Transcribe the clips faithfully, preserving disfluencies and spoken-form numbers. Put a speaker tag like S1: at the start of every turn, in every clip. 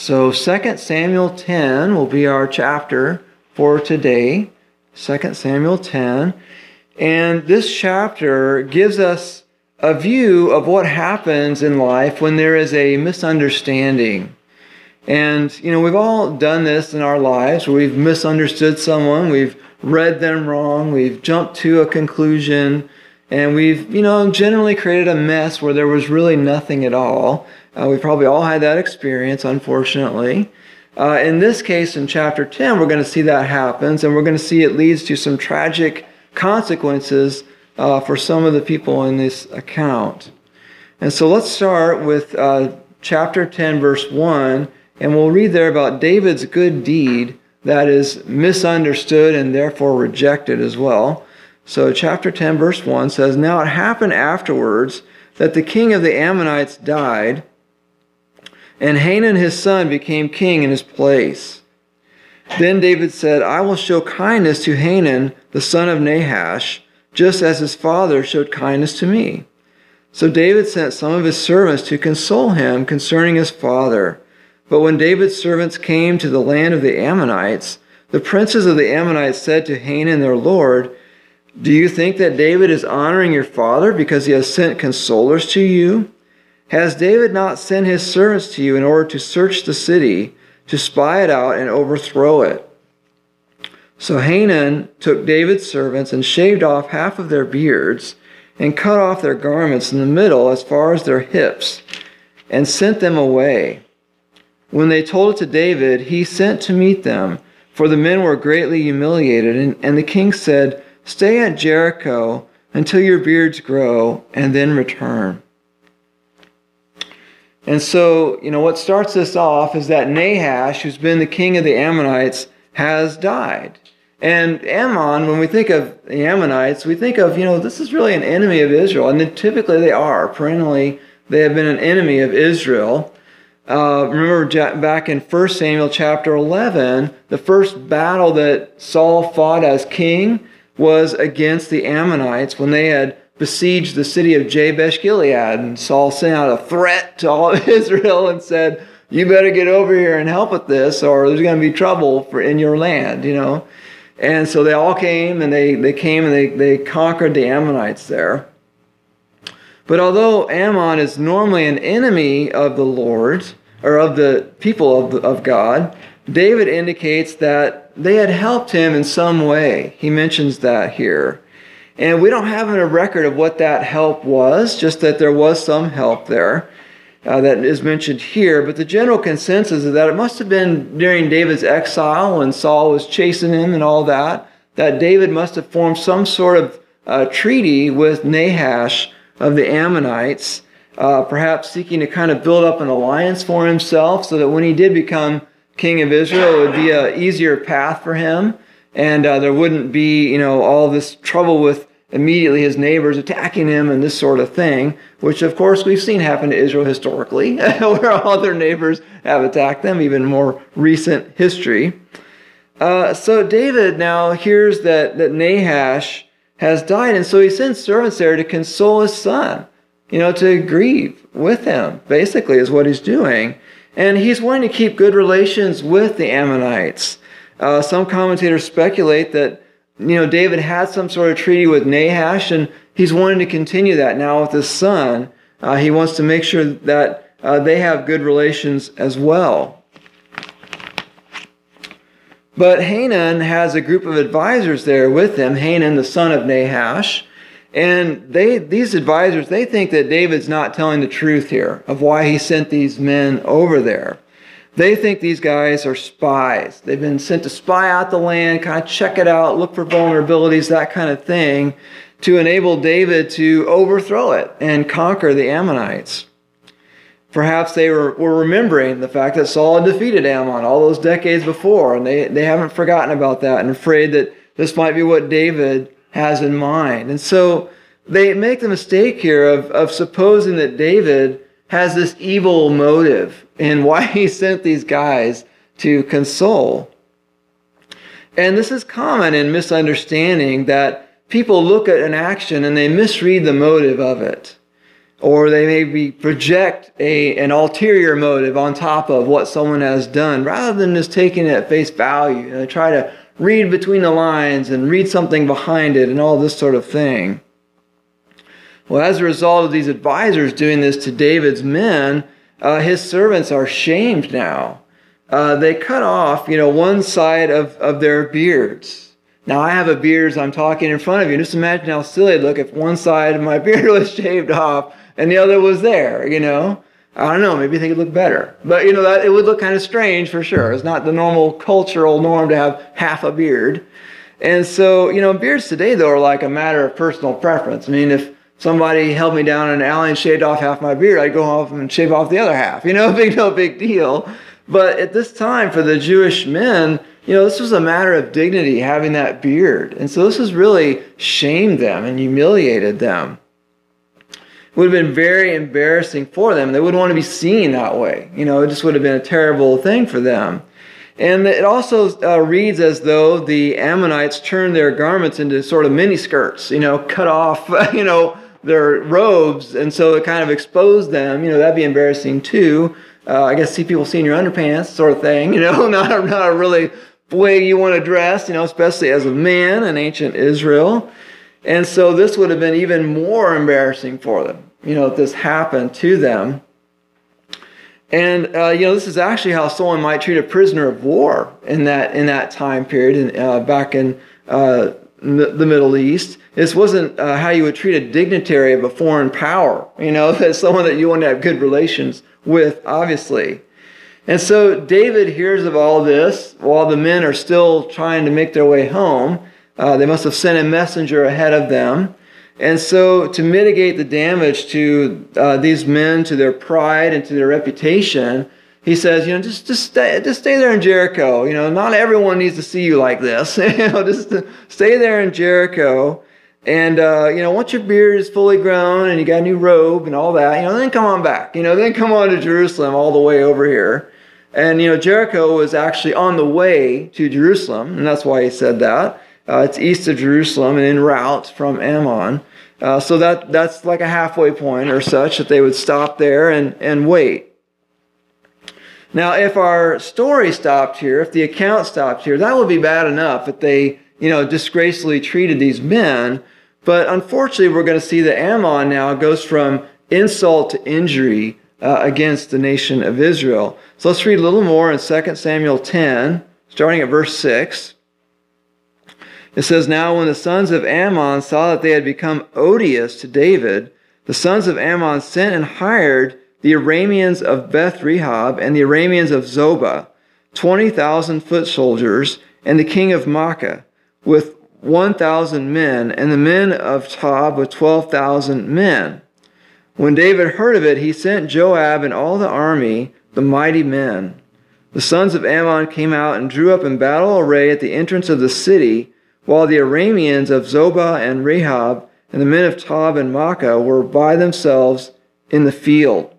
S1: So Second Samuel ten will be our chapter for today. Second Samuel ten. And this chapter gives us a view of what happens in life when there is a misunderstanding. And, you know, we've all done this in our lives where we've misunderstood someone, we've read them wrong, we've jumped to a conclusion, and we've, you know, generally created a mess where there was really nothing at all. Uh, we've probably all had that experience, unfortunately. Uh, in this case, in chapter ten, we're going to see that happens, and we're going to see it leads to some tragic consequences uh, for some of the people in this account. And so let's start with uh, chapter ten, verse one, and we'll read there about David's good deed that is misunderstood and therefore rejected as well. So chapter ten, verse one says, "Now it happened afterwards that the king of the Ammonites died, and Hanun his son became king in his place. Then David said, I will show kindness to Hanun the son of Nahash, just as his father showed kindness to me. So David sent some of his servants to console him concerning his father. But when David's servants came to the land of the Ammonites, the princes of the Ammonites said to Hanun their lord, Do you think that David is honoring your father because he has sent consolers to you? Has David not sent his servants to you in order to search the city, to spy it out and overthrow it? So Hanun took David's servants and shaved off half of their beards and cut off their garments in the middle as far as their hips and sent them away. When they told it to David, he sent to meet them, for the men were greatly humiliated. And, and the king said, Stay at Jericho until your beards grow and then return. And so, you know, what starts this off is that Nahash, who's been the king of the Ammonites, has died. And Ammon, when we think of the Ammonites, we think of, you know, this is really an enemy of Israel. And then typically they are. Perennially, they have been an enemy of Israel. Uh, remember back in First Samuel chapter eleven, the first battle that Saul fought as king was against the Ammonites when they had besieged the city of Jabesh-Gilead. And Saul sent out a threat to all of Israel and said, you better get over here and help with this or there's going to be trouble for in your land, you know. And so they all came and they, they came and they, they conquered the Ammonites there. But although Ammon is normally an enemy of the Lord, or of the people of, the, of God, David indicates that they had helped him in some way. He mentions that here. And we don't have a record of what that help was, just that there was some help there uh, that is mentioned here. But the general consensus is that it must have been during David's exile when Saul was chasing him and all that, that David must have formed some sort of uh, treaty with Nahash of the Ammonites, uh, perhaps seeking to kind of build up an alliance for himself so that when he did become king of Israel, it would be an easier path for him. And uh, there wouldn't be, you know, all this trouble with immediately his neighbors attacking him and this sort of thing, which of course we've seen happen to Israel historically, where all their neighbors have attacked them, even more recent history. Uh, so David now hears that, that Nahash has died, and so he sends servants there to console his son, you know, to grieve with him, basically is what he's doing. And he's wanting to keep good relations with the Ammonites. Uh, some commentators speculate that, you know, David had some sort of treaty with Nahash, and he's wanting to continue that now with his son. Uh, he wants to make sure that uh, they have good relations as well. But Hanun has a group of advisors there with him, Hanun, the son of Nahash, and they these advisors, they think that David's not telling the truth here of why he sent these men over there. They think these guys are spies. They've been sent to spy out the land, kind of check it out, look for vulnerabilities, that kind of thing, to enable David to overthrow it and conquer the Ammonites. Perhaps they were, were remembering the fact that Saul had defeated Ammon all those decades before, and they, they haven't forgotten about that and afraid that this might be what David has in mind. And so they make the mistake here of, of supposing that David has this evil motive in why he sent these guys to console. And this is common in misunderstanding, that people look at an action and they misread the motive of it. or they maybe project a, an ulterior motive on top of what someone has done, rather than just taking it at face value. You know, try to read between the lines and read something behind it and all this sort of thing. Well, as a result of these advisors doing this to David's men, uh, his servants are shamed now. Uh, they cut off, you know, one side of, of their beards. Now, I have a beard as I'm talking in front of you. Just imagine how silly it'd look if one side of my beard was shaved off and the other was there, you know. I don't know, maybe you think it'd look better. But, you know, that, it would look kind of strange for sure. It's not the normal cultural norm to have half a beard. And so, you know, beards today, though, are like a matter of personal preference. I mean, if somebody held me down in an alley and shaved off half my beard, I'd go off and shave off the other half. You know, big, no big deal. But at this time, for the Jewish men, you know, this was a matter of dignity, having that beard. And so this has really shamed them and humiliated them. It would have been very embarrassing for them. They wouldn't want to be seen that way. You know, it just would have been a terrible thing for them. And it also uh, reads as though the Ammonites turned their garments into sort of mini skirts, you know, cut off, you know, their robes. And so it kind of exposed them. You know, that'd be embarrassing too. Uh, I guess see people seeing your underpants sort of thing, you know, not a, not a really way you want to dress, you know, especially as a man in ancient Israel. And so this would have been even more embarrassing for them, you know, if this happened to them. And, uh, you know, this is actually how someone might treat a prisoner of war in that in that time period, in, uh, back in uh, the Middle East. This wasn't uh, how you would treat a dignitary of a foreign power, you know, that's someone that you want to have good relations with, obviously. And so David hears of all this while the men are still trying to make their way home. Uh, they must have sent a messenger ahead of them. And so to mitigate the damage to uh, these men, to their pride and to their reputation, he says, you know, just just stay, just stay there in Jericho. You know, not everyone needs to see you like this. you know, just stay there in Jericho. And, uh, you know, once your beard is fully grown and you got a new robe and all that, you know, then come on back. You know, then come on to Jerusalem all the way over here. And, you know, Jericho was actually on the way to Jerusalem, and that's why he said that. Uh, it's east of Jerusalem and en route from Ammon. Uh, so that that's like a halfway point or such, that they would stop there and, and wait. Now, if our story stopped here, if the account stopped here, that would be bad enough that they, you know, disgracefully treated these men. But unfortunately, we're going to see that Ammon now goes from insult to injury uh, against the nation of Israel. So let's read a little more in Second Samuel ten, starting at verse six. It says, "Now when the sons of Ammon saw that they had become odious to David, the sons of Ammon sent and hired the Arameans of Beth Rehob and the Arameans of Zobah, twenty thousand foot soldiers, and the king of Makkah, with one thousand men, and the men of Tob with twelve thousand men. When David heard of it, he sent Joab and all the army, the mighty men. The sons of Ammon came out and drew up in battle array at the entrance of the city, while the Arameans of Zobah and Rehob and the men of Tob and Makkah were by themselves in the field."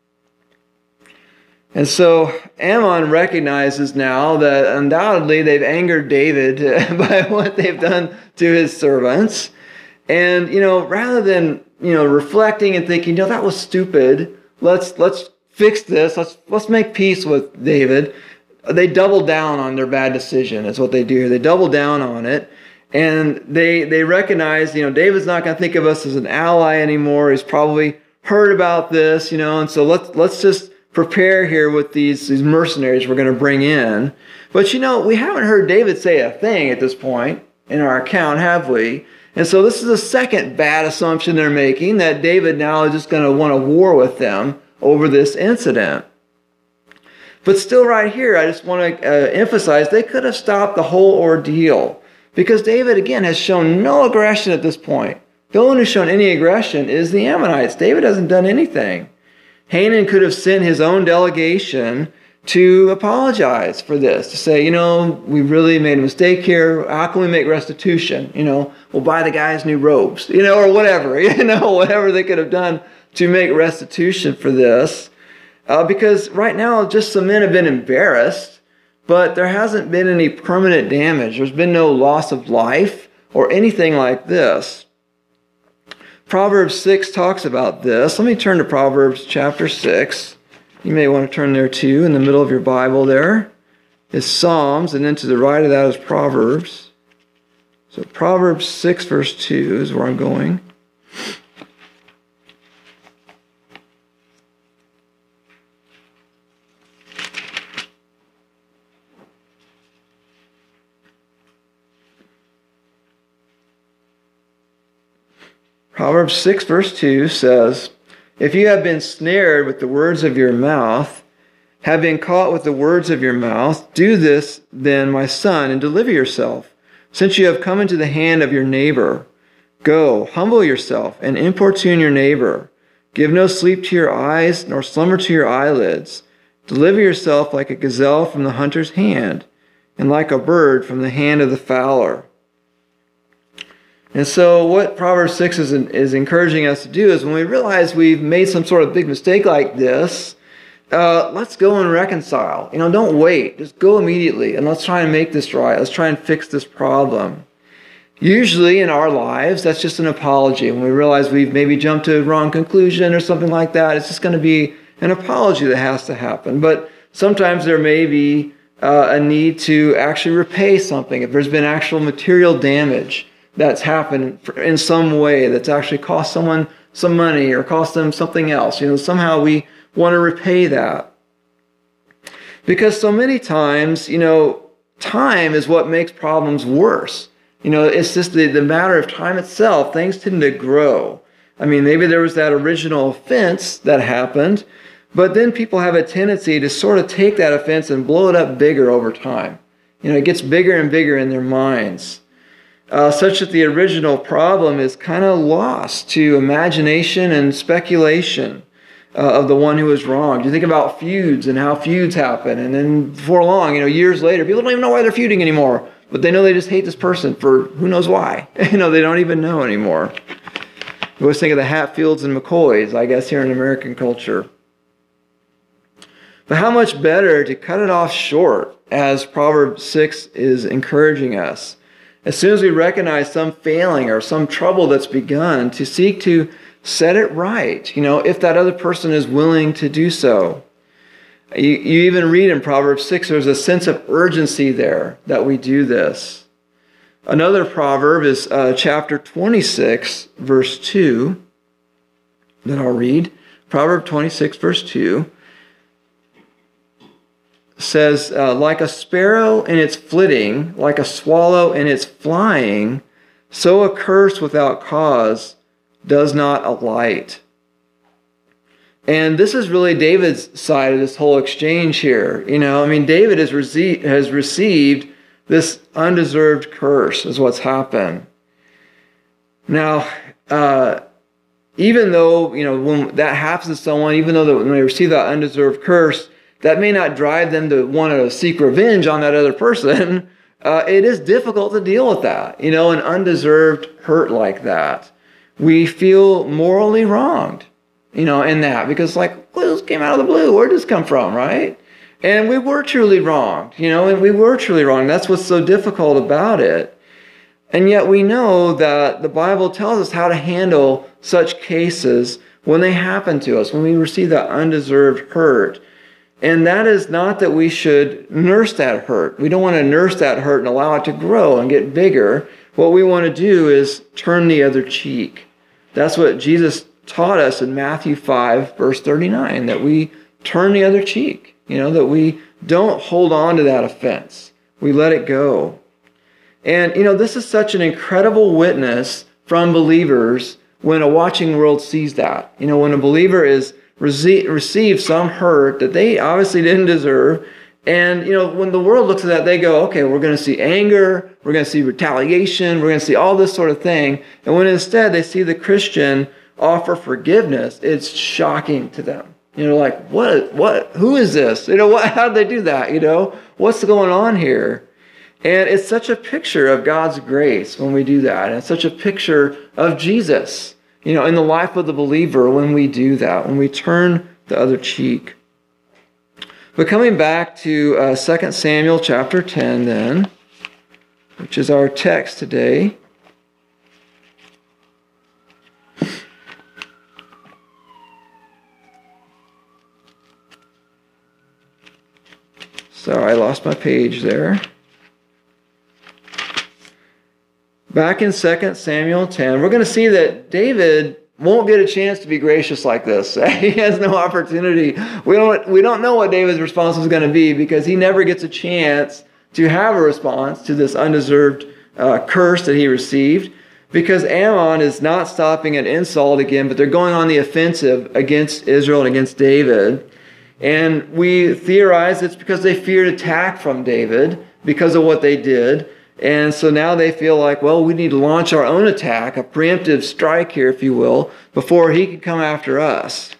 S1: And so Ammon recognizes now that undoubtedly they've angered David by what they've done to his servants. And, you know, rather than, you know, reflecting and thinking, you know, that was stupid, let's let's fix this, let's let's make peace with David, they double down on their bad decision, is what they do here. They double down on it. And they they recognize, you know, David's not going to think of us as an ally anymore. He's probably heard about this, you know, and so let's let's just prepare here with these, these mercenaries we're going to bring in. But, you know, we haven't heard David say a thing at this point in our account, have we? And so this is the second bad assumption they're making, that David now is just going to want to war with them over this incident. But still right here, I just want to uh, emphasize, they could have stopped the whole ordeal. Because David, again, has shown no aggression at this point. The only one who's shown any aggression is the Ammonites. David hasn't done anything. Hanan could have sent his own delegation to apologize for this, to say, you know, we really made a mistake here. How can we make restitution? You know, we'll buy the guys new robes, you know, or whatever, you know, whatever they could have done to make restitution for this. Uh, because right now, just some men have been embarrassed, but there hasn't been any permanent damage. There's been no loss of life or anything like this. Proverbs six talks about this. Let me turn to Proverbs chapter six. You may want to turn there too. In the middle of your Bible there is Psalms, and then to the right of that is Proverbs. So Proverbs six verse two is where I'm going. Proverbs six verse two says, "If you have been snared with the words of your mouth, have been caught with the words of your mouth, do this then, my son, and deliver yourself, since you have come into the hand of your neighbor. Go, humble yourself, and importune your neighbor. Give no sleep to your eyes, nor slumber to your eyelids. Deliver yourself like a gazelle from the hunter's hand, and like a bird from the hand of the fowler." And so what Proverbs six is, is encouraging us to do is when we realize we've made some sort of big mistake like this, uh, let's go and reconcile. You know, don't wait. Just go immediately and let's try and make this right. Let's try and fix this problem. Usually in our lives, that's just an apology. When we realize we've maybe jumped to a wrong conclusion or something like that, it's just going to be an apology that has to happen. But sometimes there may be uh, a need to actually repay something. If there's been actual material damage that's happened in some way that's actually cost someone some money or cost them something else. You know, somehow we want to repay that. Because so many times, you know, time is what makes problems worse. You know, it's just the, the matter of time itself. Things tend to grow. I mean, maybe there was that original offense that happened, but then people have a tendency to sort of take that offense and blow it up bigger over time. You know, it gets bigger and bigger in their minds. Uh, such that the original problem is kind of lost to imagination and speculation uh, of the one who was wronged. You think about feuds and how feuds happen, and then before long, you know, years later, people don't even know why they're feuding anymore, but they know they just hate this person for who knows why. You know, they don't even know anymore. We always think of the Hatfields and McCoys, I guess, here in American culture. But how much better to cut it off short, as Proverbs six is encouraging us. As soon as we recognize some failing or some trouble that's begun, to seek to set it right, you know, if that other person is willing to do so. You, you even read in Proverbs six, there's a sense of urgency there that we do this. Another proverb is uh, chapter twenty-six, verse two, that I'll read. Proverb twenty-six, verse two. Says, uh, like a sparrow in its flitting, like a swallow in its flying, so a curse without cause does not alight. And this is really David's side of this whole exchange here. You know, I mean, David has, rece- has received this undeserved curse is what's happened. Now, uh, even though, you know, when that happens to someone, even though when they receive that undeserved curse, that may not drive them to want to seek revenge on that other person. Uh, it is difficult to deal with that, you know, an undeserved hurt like that. We feel morally wronged, you know, in that, because like, well, this came out of the blue. Where did this come from, right? And we were truly wronged, you know, and we were truly wronged. That's what's so difficult about it. And yet we know that the Bible tells us how to handle such cases when they happen to us, when we receive that undeserved hurt. And that is not that we should nurse that hurt. We don't want to nurse that hurt and allow it to grow and get bigger. What we want to do is turn the other cheek. That's what Jesus taught us in Matthew five, verse thirty-nine, that we turn the other cheek. You know, that we don't hold on to that offense. We let it go. And, you know, this is such an incredible witness from believers when a watching world sees that. You know, when a believer is receive some hurt that they obviously didn't deserve. And, you know, when the world looks at that, they go, okay, we're going to see anger, we're going to see retaliation, we're going to see all this sort of thing. And when instead they see the Christian offer forgiveness, it's shocking to them. You know, like, what, what, who is this? You know, what, how did they do that? You know, what's going on here? And it's such a picture of God's grace when we do that. And it's such a picture of Jesus, you know, in the life of the believer when we do that, when we turn the other cheek. But coming back to uh, Second Samuel chapter ten then, which is our text today. Sorry, I lost my page there. Back in Second Samuel ten, we're going to see that David won't get a chance to be gracious like this. He has no opportunity. We don't, we don't know what David's response is going to be because he never gets a chance to have a response to this undeserved uh, curse that he received, because Ammon is not stopping at insult again, but they're going on the offensive against Israel and against David. And we theorize it's because they feared attack from David because of what they did. And so now they feel like, well, we need to launch our own attack, a preemptive strike here, if you will, before he can come after us.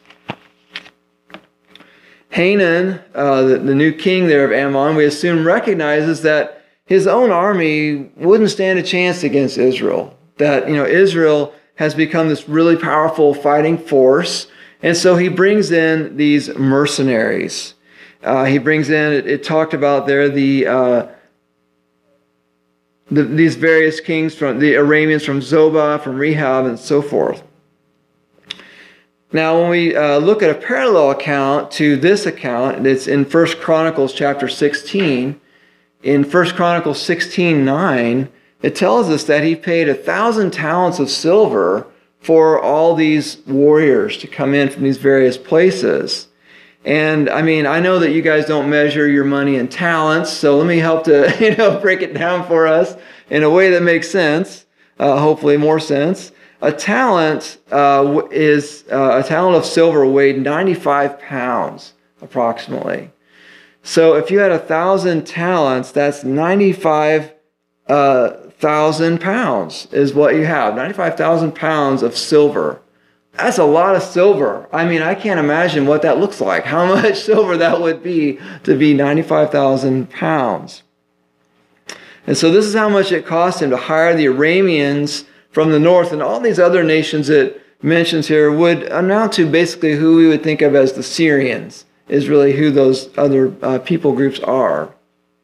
S1: Hanan, uh, the, the new king there of Ammon, we assume recognizes that his own army wouldn't stand a chance against Israel. That, you know, Israel has become this really powerful fighting force. And so he brings in these mercenaries. Uh, he brings in, it, it talked about there, the... Uh, The, these various kings, from the Arameans from Zobah, from Rehab, and so forth. Now, when we uh, look at a parallel account to this account, it's in First Chronicles chapter sixteen. In First Chronicles sixteen nine, it tells us that he paid a thousand talents of silver for all these warriors to come in from these various places. And I mean, I know that you guys don't measure your money in talents, so let me help to, you know, break it down for us in a way that makes sense, uh, hopefully more sense. A talent uh, is, uh, a talent of silver weighed ninety-five pounds, approximately. So if you had a thousand talents, that's ninety-five thousand uh, pounds is what you have, ninety-five thousand pounds of silver. That's a lot of silver. I mean, I can't imagine what that looks like, how much silver that would be to be ninety-five thousand pounds. And so this is how much it cost him to hire the Arameans from the north, and all these other nations it mentions here would amount to basically who we would think of as the Syrians, is really who those other uh, people groups are,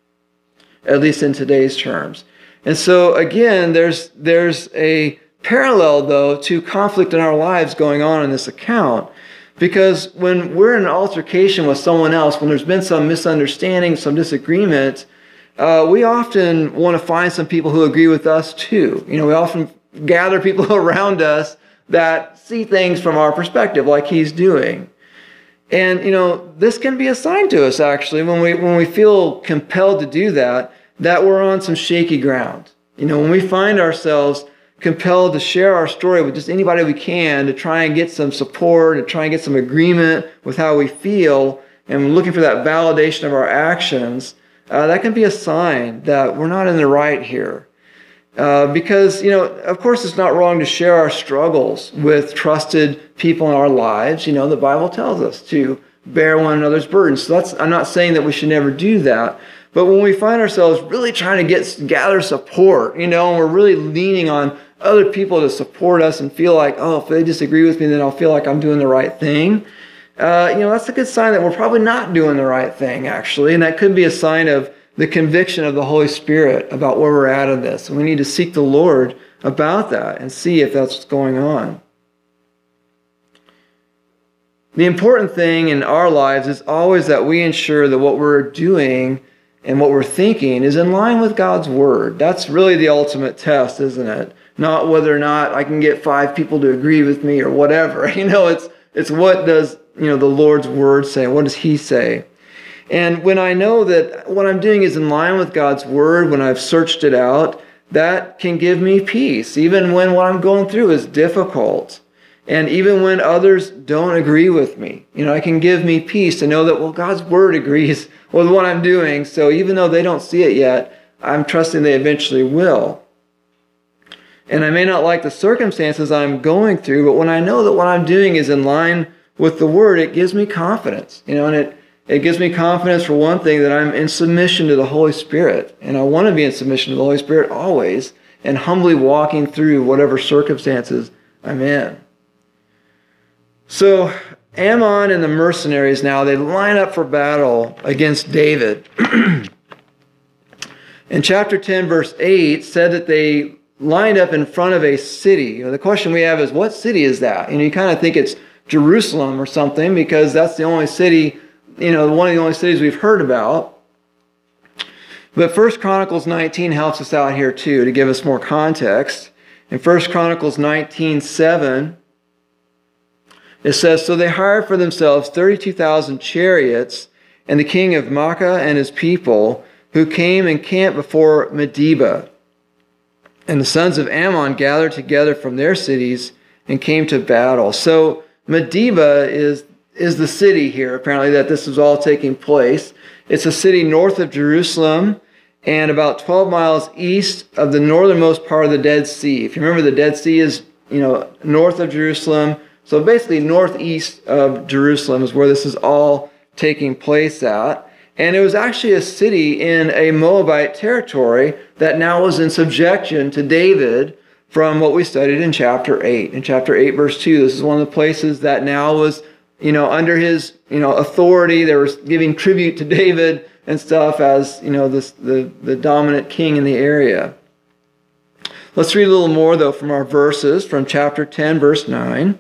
S1: at least in today's terms. And so again, there's there's a parallel, though, to conflict in our lives going on in this account. Because when we're in an altercation with someone else, when there's been some misunderstanding, some disagreement, uh, we often want to find some people who agree with us too. You know, we often gather people around us that see things from our perspective, like he's doing. And, you know, this can be a sign to us, actually, when we when we feel compelled to do that, that we're on some shaky ground. You know, when we find ourselves compelled to share our story with just anybody we can to try and get some support, to try and get some agreement with how we feel, and looking for that validation of our actions, uh, that can be a sign that we're not in the right here. Uh, because, you know, of course it's not wrong to share our struggles with trusted people in our lives. You know, the Bible tells us to bear one another's burdens. So that's, I'm not saying that we should never do that. But when we find ourselves really trying to get gather support, you know, and we're really leaning on other people to support us and feel like, oh, if they disagree with me, then I'll feel like I'm doing the right thing. Uh, you know, that's a good sign that we're probably not doing the right thing, actually. And that could be a sign of the conviction of the Holy Spirit about where we're at in this. And we need to seek the Lord about that and see if that's what's going on. The important thing in our lives is always that we ensure that what we're doing and what we're thinking is in line with God's Word. That's really the ultimate test, isn't it? Not whether or not I can get five people to agree with me or whatever. You know, it's it's what does, you know, the Lord's Word say? What does He say? And when I know that what I'm doing is in line with God's Word, when I've searched it out, that can give me peace, even when what I'm going through is difficult. And even when others don't agree with me, you know, it can give me peace to know that, well, God's Word agrees with what I'm doing. So even though they don't see it yet, I'm trusting they eventually will. And I may not like the circumstances I'm going through, but when I know that what I'm doing is in line with the Word, it gives me confidence. You know, and it, it gives me confidence, for one thing, that I'm in submission to the Holy Spirit. And I want to be in submission to the Holy Spirit always, and humbly walking through whatever circumstances I'm in. So Ammon and the mercenaries now, they line up for battle against David. In chapter ten, verse eight, said that they lined up in front of a city. You know, the question we have is, what city is that? You know, you kind of think it's Jerusalem or something, because that's the only city, you know, one of the only cities we've heard about. But First Chronicles nineteen helps us out here too, to give us more context. In First Chronicles nineteen seven, it says, "So they hired for themselves thirty-two thousand chariots, and the king of Makkah and his people, who came and camped before Medeba. And the sons of Ammon gathered together from their cities and came to battle." So Medeba is, is the city here, apparently, that this is all taking place. It's a city north of Jerusalem and about twelve miles east of the northernmost part of the Dead Sea. If you remember, the Dead Sea is, you know, north of Jerusalem. So basically northeast of Jerusalem is where this is all taking place at. And it was actually a city in a Moabite territory that now was in subjection to David from what we studied in chapter eight. In chapter eight, verse two, this is one of the places that now was, you know, under his, you know, authority. They were giving tribute to David and stuff as, you know, this, the, the dominant king in the area. Let's read a little more, though, from our verses from chapter ten, verse nine.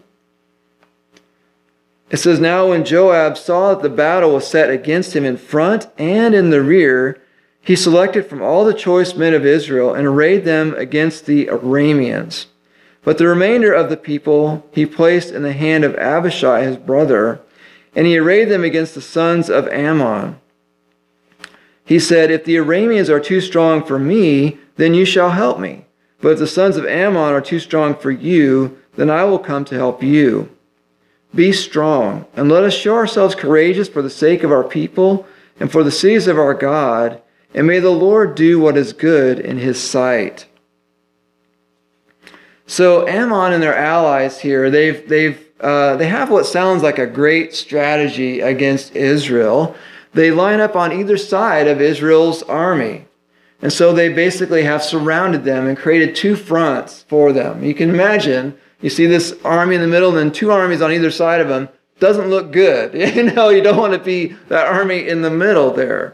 S1: It says, "Now when Joab saw that the battle was set against him in front and in the rear, he selected from all the choice men of Israel and arrayed them against the Arameans. But the remainder of the people he placed in the hand of Abishai his brother, and he arrayed them against the sons of Ammon. He said, 'If the Arameans are too strong for me, then you shall help me. But if the sons of Ammon are too strong for you, then I will come to help you. Be strong, and let us show ourselves courageous for the sake of our people and for the cities of our God, and may the Lord do what is good in his sight.'" So Ammon and their allies here, they've they've uh, they have what sounds like a great strategy against Israel. They line up on either side of Israel's army. And so they basically have surrounded them and created two fronts for them. You can imagine, you see this army in the middle and then two armies on either side of them. Doesn't look good. You know, you don't want to be that army in the middle there.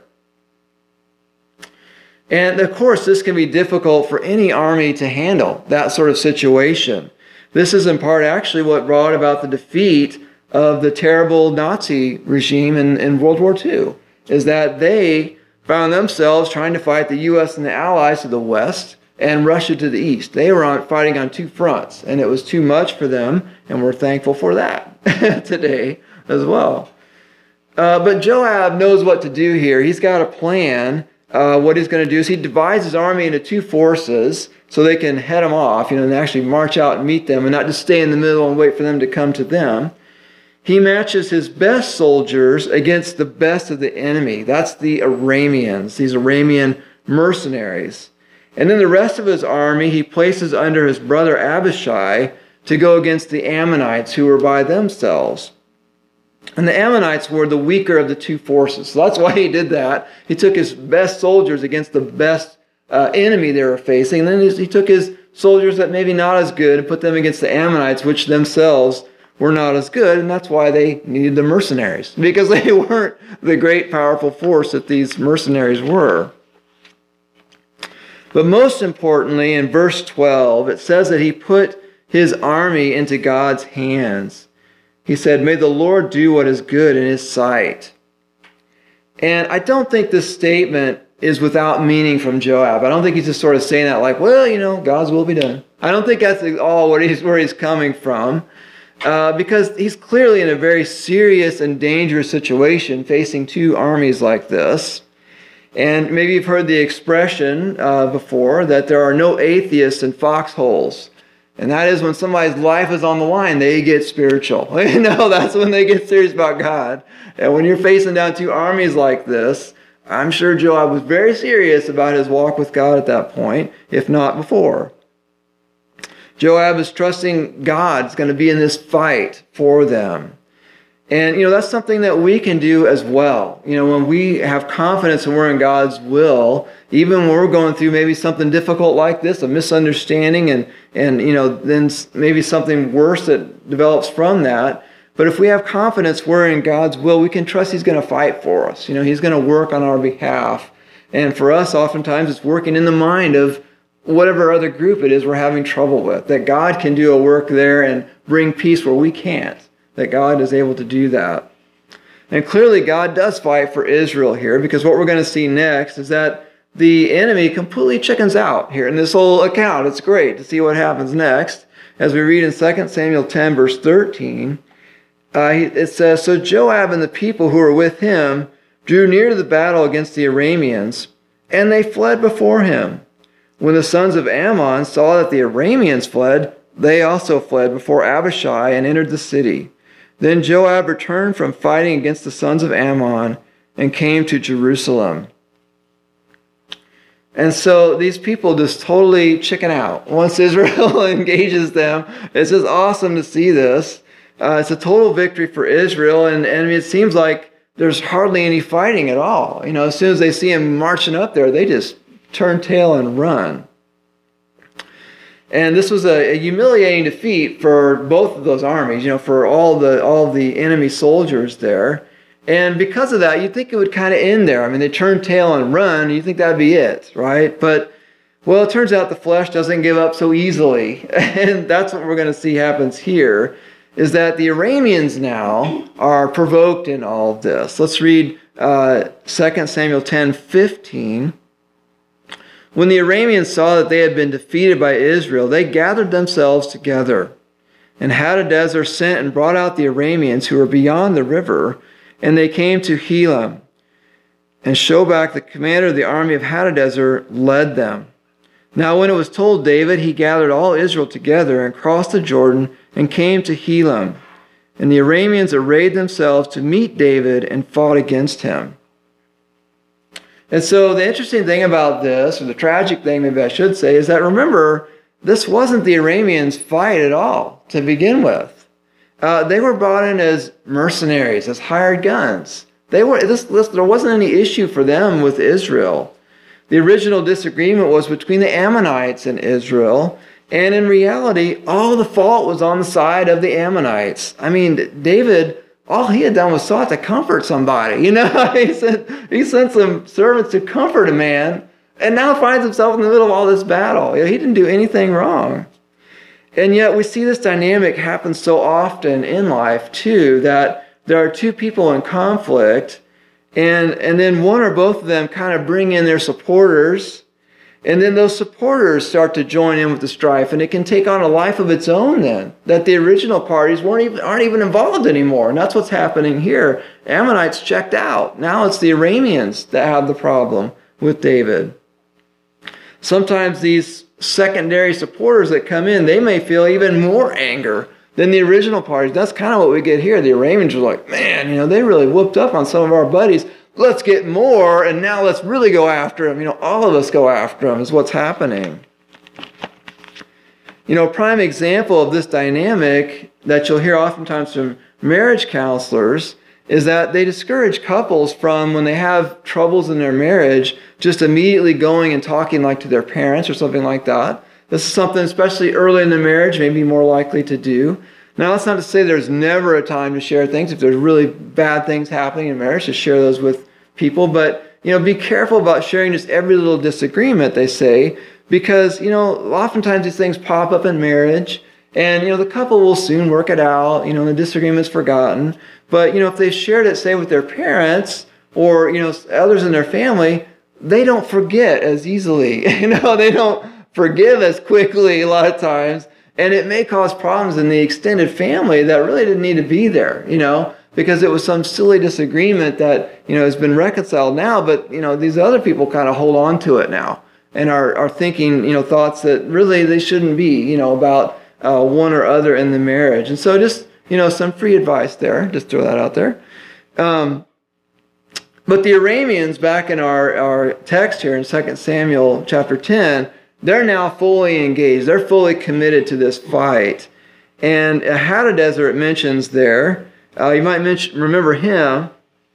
S1: And of course, this can be difficult for any army to handle, that sort of situation. This is in part actually what brought about the defeat of the terrible Nazi regime in, in World War Two, is that they found themselves trying to fight the U S and the Allies to the west and Russia to the east. They were on, fighting on two fronts, and it was too much for them, and we're thankful for that today as well. Uh, but Joab knows what to do here. He's got a plan. Uh, what he's going to do is he divides his army into two forces so they can head them off, you know, and actually march out and meet them and not just stay in the middle and wait for them to come to them. He matches his best soldiers against the best of the enemy. That's the Arameans, these Aramean mercenaries. And then the rest of his army he places under his brother Abishai to go against the Ammonites, who were by themselves. And the Ammonites were the weaker of the two forces. So that's why he did that. He took his best soldiers against the best uh, enemy they were facing. And then he took his soldiers that maybe not as good and put them against the Ammonites, which themselves were not as good. And that's why they needed the mercenaries, because they weren't the great powerful force that these mercenaries were. But most importantly, in verse twelve, it says that he put his army into God's hands. He said, "May the Lord do what is good in his sight." And I don't think this statement is without meaning from Joab. I don't think he's just sort of saying that like, well, you know, God's will be done. I don't think that's all what he's, where he's coming from. Uh, because he's clearly in a very serious and dangerous situation facing two armies like this. And maybe you've heard the expression uh, before that there are no atheists in foxholes. And that is when somebody's life is on the line, they get spiritual. You know, that's when they get serious about God. And when you're facing down two armies like this, I'm sure Joab was very serious about his walk with God at that point, if not before. Joab is trusting God's going to be in this fight for them. And, you know, that's something that we can do as well. You know, when we have confidence and we're in God's will, even when we're going through maybe something difficult like this, a misunderstanding, and, and you know, then maybe something worse that develops from that. But if we have confidence we're in God's will, we can trust he's going to fight for us. You know, he's going to work on our behalf. And for us, oftentimes, it's working in the mind of whatever other group it is we're having trouble with, that God can do a work there and bring peace where we can't. That God is able to do that. And clearly God does fight for Israel here, because what we're going to see next is that the enemy completely chickens out here in this whole account. It's great to see what happens next. As we read in Second Samuel ten, verse thirteen, uh, it says, "So Joab and the people who were with him drew near to the battle against the Arameans, and they fled before him. When the sons of Ammon saw that the Arameans fled, they also fled before Abishai and entered the city. Then Joab returned from fighting against the sons of Ammon and came to Jerusalem." And so these people just totally chicken out once Israel engages them. It's just awesome to see this. Uh, it's a total victory for Israel, and, and it seems like there's hardly any fighting at all. You know, as soon as they see him marching up there, they just turn tail and run. And this was a, a humiliating defeat for both of those armies, you know, for all the all the enemy soldiers there. And because of that, you'd think it would kind of end there. I mean, they turn tail and run, and you think that'd be it, right? But, well, it turns out the flesh doesn't give up so easily. And that's what we're going to see happens here, is that the Arameans now are provoked in all of this. Let's read uh, Second Samuel ten fifteen. "When the Arameans saw that they had been defeated by Israel, they gathered themselves together. And Hadadezer sent and brought out the Arameans who were beyond the river, and they came to Helam. And Shobach, the commander of the army of Hadadezer, led them. Now when it was told David, he gathered all Israel together and crossed the Jordan and came to Helam. And the Arameans arrayed themselves to meet David and fought against him." And so the interesting thing about this, or the tragic thing maybe I should say, is that remember, this wasn't the Arameans' fight at all to begin with. Uh, they were brought in as mercenaries, as hired guns. They were this, this, there wasn't any issue for them with Israel. The original disagreement was between the Ammonites and Israel, and in reality, all the fault was on the side of the Ammonites. I mean, David, all he had done was sought to comfort somebody. You know, he sent he sent some servants to comfort a man, and now finds himself in the middle of all this battle. You know, he didn't do anything wrong. And yet we see this dynamic happen so often in life too, that there are two people in conflict, and, and then one or both of them kind of bring in their supporters, and then those supporters start to join in with the strife, and it can take on a life of its own then, that the original parties weren't even, aren't even involved anymore. And that's what's happening here. Ammonites checked out. Now it's the Arameans that have the problem with David. Sometimes these secondary supporters that come in, they may feel even more anger than the original parties. That's kind of what we get here. The Arameans are like, man, you know, they really whooped up on some of our buddies. Let's get more, and now let's really go after them. You know, all of us go after them is what's happening. You know, a prime example of this dynamic that you'll hear oftentimes from marriage counselors is that they discourage couples from, when they have troubles in their marriage, just immediately going and talking like to their parents or something like that. This is something, especially early in the marriage, may be more likely to do. Now, that's not to say there's never a time to share things. If there's really bad things happening in marriage, to share those with people. But, you know, be careful about sharing just every little disagreement, they say, because, you know, oftentimes these things pop up in marriage, and, you know, the couple will soon work it out, you know, the disagreement's forgotten. But, you know, if they've shared it, say, with their parents or, you know, others in their family, they don't forget as easily. You know, they don't forgive as quickly a lot of times. And it may cause problems in the extended family that really didn't need to be there, you know, because it was some silly disagreement that, you know, has been reconciled now. But, you know, these other people kind of hold on to it now and are, are thinking, you know, thoughts that really they shouldn't be, you know, about uh, one or other in the marriage. And so just, you know, some free advice there. Just throw that out there. Um, but the Arameans, back in our, our text here in Second Samuel chapter ten, they're now fully engaged. They're fully committed to this fight. And Hadadezer, it mentions there, uh, you might mention, remember him.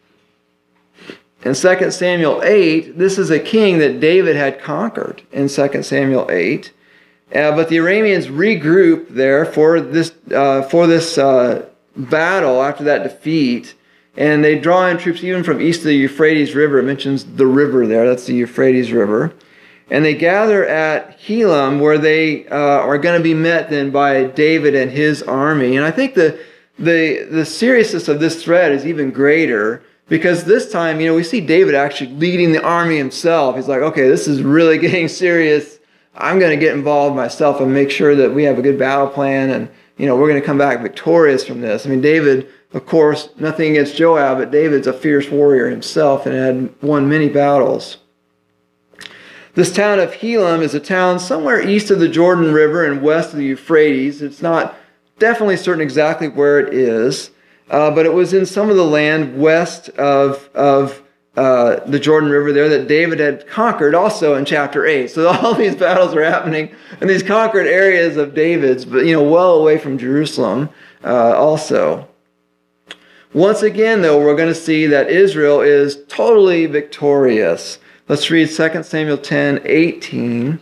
S1: In Second Samuel eight, this is a king that David had conquered in Second Samuel eight. Uh, but the Arameans regroup there for this uh, for this uh, battle after that defeat, and they draw in troops even from east of the Euphrates River. It mentions the river there. That's the Euphrates River. And they gather at Helam, where they uh, are going to be met then by David and his army. And I think the the the seriousness of this threat is even greater Because this time, you know, we see David actually leading the army himself. He's like, okay, this is really getting serious. I'm going to get involved myself and make sure that we have a good battle plan, and, you know, we're going to come back victorious from this. I mean, David, of course, nothing against Joab, but David's a fierce warrior himself and had won many battles. This town of Helam is a town somewhere east of the Jordan River and west of the Euphrates. It's not definitely certain exactly where it is, uh, but it was in some of the land west of, of uh, the Jordan River there that David had conquered also in chapter eight. So all these battles are happening in these conquered areas of David's, but, you know, well away from Jerusalem uh, also. Once again, though, we're going to see that Israel is totally victorious. Let's read Second Samuel ten eighteen.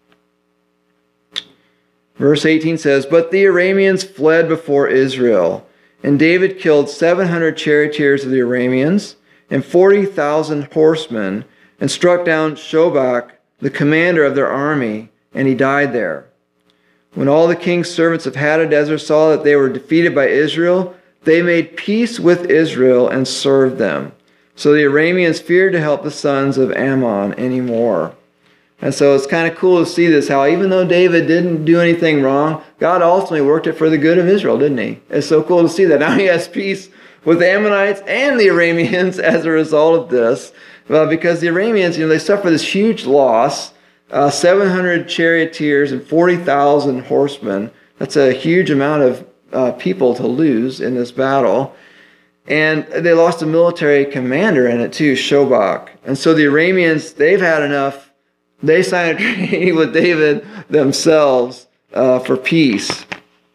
S1: Verse eighteen says, "But the Arameans fled before Israel, and David killed seven hundred charioteers of the Arameans and forty thousand horsemen, and struck down Shobach, the commander of their army, and he died there. When all the king's servants of Hadadezer saw that they were defeated by Israel, they made peace with Israel and served them. So the Arameans feared to help the sons of Ammon anymore." And so it's kind of cool to see this, how even though David didn't do anything wrong, God ultimately worked it for the good of Israel, didn't he? It's so cool to see that. Now he has peace with the Ammonites and the Arameans as a result of this. Well, because the Arameans, you know, they suffer this huge loss, uh, seven hundred charioteers and forty thousand horsemen. That's a huge amount of uh, people to lose in this battle. And they lost a military commander in it too, Shobach. And so the Arameans, they've had enough. They signed a treaty with David themselves uh, for peace.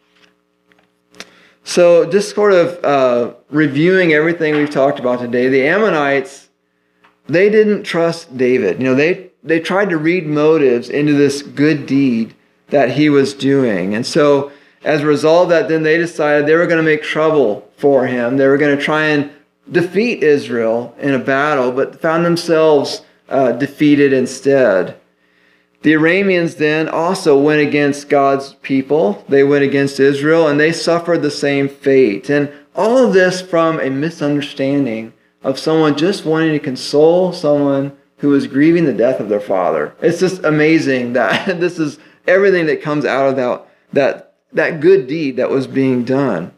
S1: So just sort of uh, reviewing everything we've talked about today, the Ammonites, they didn't trust David. You know, they, they tried to read motives into this good deed that he was doing. And so as a result of that, then they decided they were going to make trouble for him. They were going to try and defeat Israel in a battle, but found themselves uh, defeated instead. The Arameans then also went against God's people. They went against Israel, and they suffered the same fate. And all of this from a misunderstanding of someone just wanting to console someone who was grieving the death of their father. It's just amazing that this is everything that comes out of that, that, that good deed that was being done.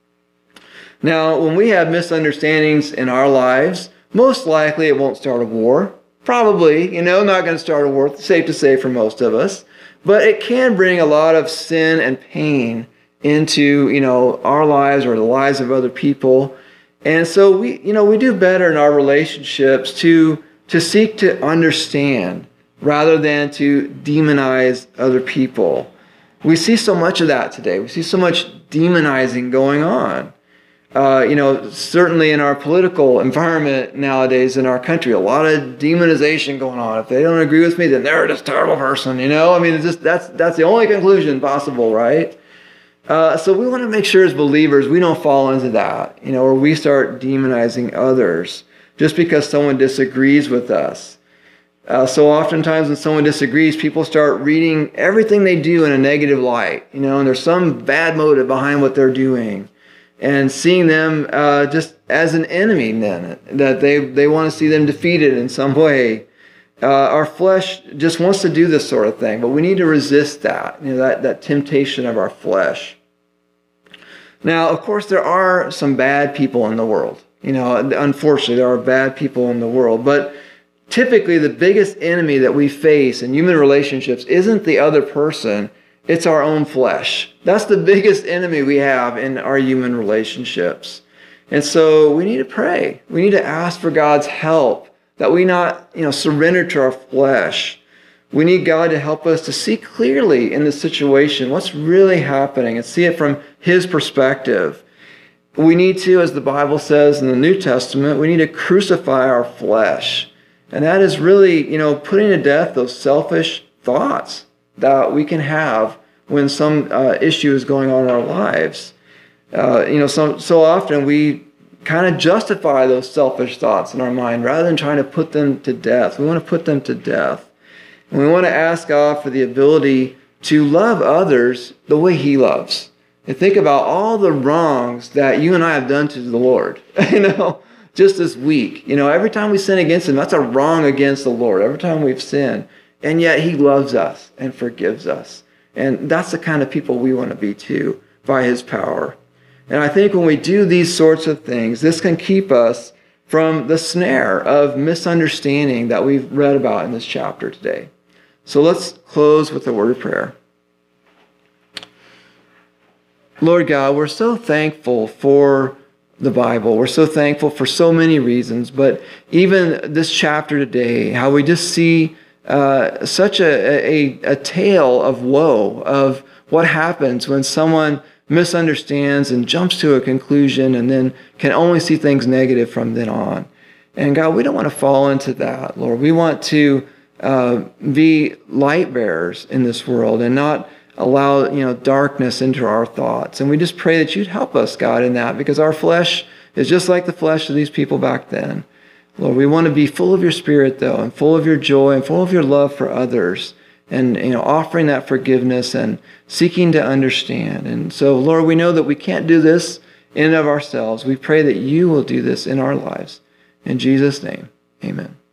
S1: Now, when we have misunderstandings in our lives, most likely it won't start a war. Probably, you know, not going to start a war. It's safe to say for most of us. But it can bring a lot of sin and pain into, you know, our lives or the lives of other people. And so we, you know, we do better in our relationships to, to seek to understand rather than to demonize other people. We see so much of that today. We see so much demonizing going on. Uh, you know, certainly in our political environment nowadays in our country, a lot of demonization going on. If they don't agree with me, then they're just a terrible person, you know? I mean, it's just that's that's the only conclusion possible, right? Uh, so we want to make sure as believers we don't fall into that, you know, or we start demonizing others just because someone disagrees with us. Uh, so oftentimes when someone disagrees, people start reading everything they do in a negative light, you know, and there's some bad motive behind what they're doing. And seeing them uh, just as an enemy then, that they, they want to see them defeated in some way. Uh, our flesh just wants to do this sort of thing, but we need to resist that, you know, that, that temptation of our flesh. Now, of course, there are some bad people in the world. You know, unfortunately, there are bad people in the world. But typically, the biggest enemy that we face in human relationships isn't the other person. It's our own flesh. That's the biggest enemy we have in our human relationships. And so we need to pray. We need to ask for God's help, that we not, you know, surrender to our flesh. We need God to help us to see clearly in the situation what's really happening and see it from His perspective. We need to, as the Bible says in the New Testament, we need to crucify our flesh. And that is really, you know, putting to death those selfish thoughts that we can have when some uh, issue is going on in our lives. Uh, you know, so, so often we kind of justify those selfish thoughts in our mind rather than trying to put them to death. We want to put them to death. And we want to ask God for the ability to love others the way He loves. And think about all the wrongs that you and I have done to the Lord. You know, just as weak. You know, every time we sin against him, that's a wrong against the Lord. Every time we've sinned. And yet he loves us and forgives us. And that's the kind of people we want to be too, by his power. And I think when we do these sorts of things, this can keep us from the snare of misunderstanding that we've read about in this chapter today. So let's close with a word of prayer. Lord God, we're so thankful for the Bible. We're so thankful for so many reasons, but even this chapter today, how we just see uh, such a, a, a tale of woe, of what happens when someone misunderstands and jumps to a conclusion and then can only see things negative from then on. And God, we don't want to fall into that, Lord. We want to uh, be light bearers in this world and not allow, you know, darkness into our thoughts. And we just pray that you'd help us, God, in that, because our flesh is just like the flesh of these people back then. Lord, we want to be full of your Spirit, though, and full of your joy and full of your love for others, and, you know, offering that forgiveness and seeking to understand. And so, Lord, we know that we can't do this in and of ourselves. We pray that you will do this in our lives. In Jesus' name, amen.